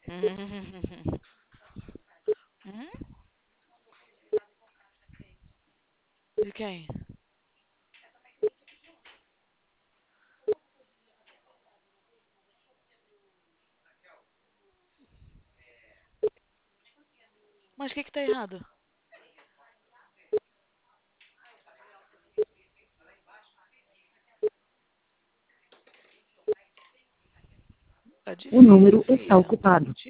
Hum? De quem? Mas o que que tá errado? Tá O número difícil, está filha. ocupado.